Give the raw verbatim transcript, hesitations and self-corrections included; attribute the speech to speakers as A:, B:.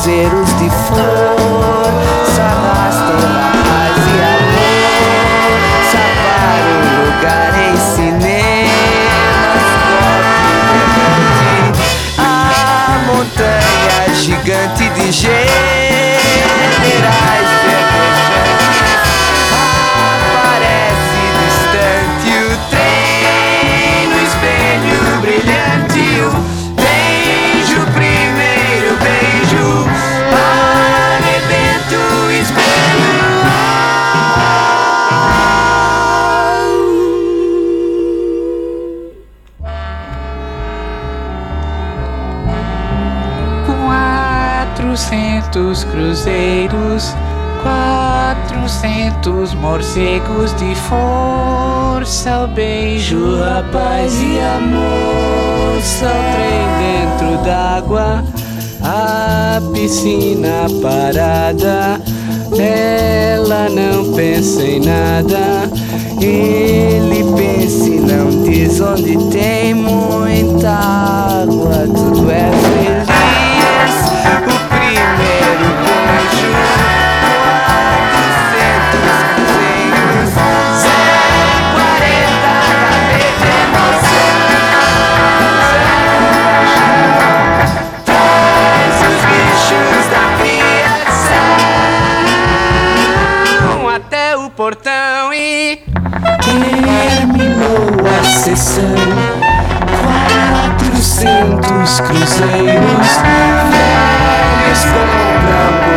A: cruzeiros de força, rastreira, paz e amor, salvar o lugar em cinemas, top levante, a montanha gigante de generais verdejantes aparece distante, o trem no espelho brilhante, o beijo, primeiro beijo, arrebenta o espelho.
B: Quatrocentos cruzeiros, quatrocentos morcegos de força, o beijo, a paz e amor, só trem dentro d'água, a piscina parada, ela não pensa em nada, ele pensa e não diz, onde tem muita água, tudo é feliz. O primeiro beijo, quatrocentos cruzeiros, cento e quarenta gavetas de emoção, traz os bichos da criação até o portão e terminou a sessão. Quatrocentos cruzeiros, velhos compram